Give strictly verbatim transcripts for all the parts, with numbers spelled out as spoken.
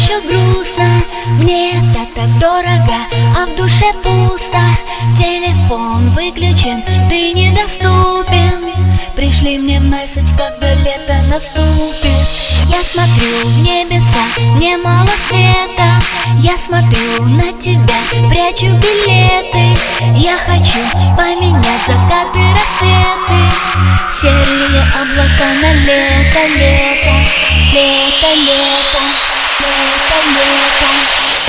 еще грустно, мне это так дорого, а в душе пусто. Телефон выключен, ты недоступен. Пришли мне месседж, когда лето наступит. Я смотрю в небеса, мне мало света. Я смотрю на тебя, прячу билеты. Я хочу поменять закаты, рассветы. Серые облака на лето, лето, лето, лето, лето, лето.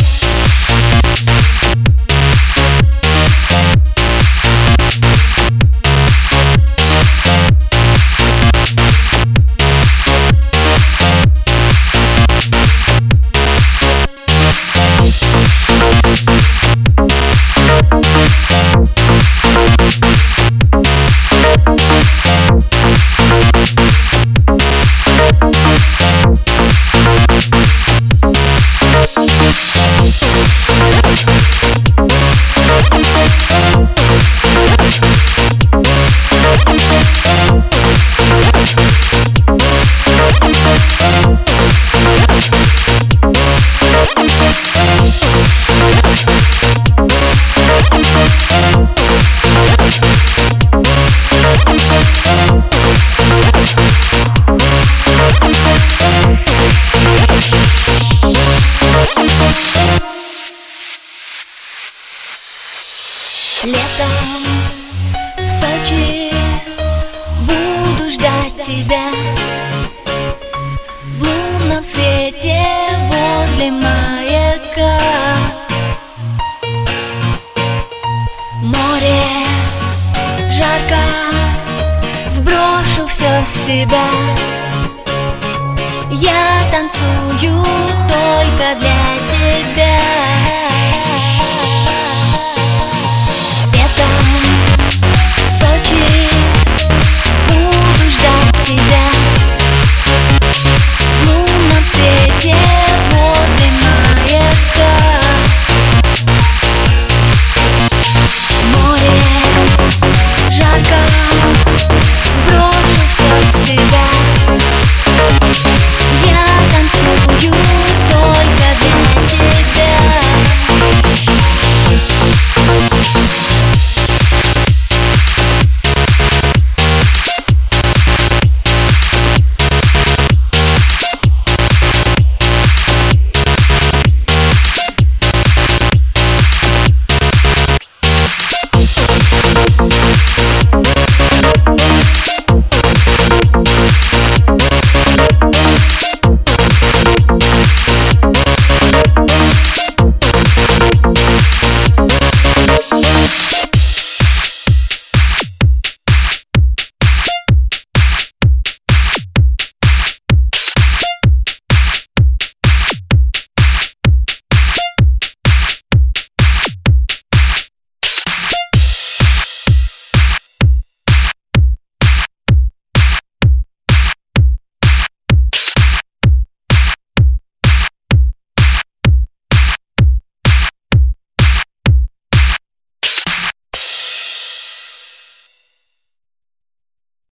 Летом в Сочи буду ждать тебя в лунном свете возле маяка. Море жарко, сброшу все с себя. Я танцую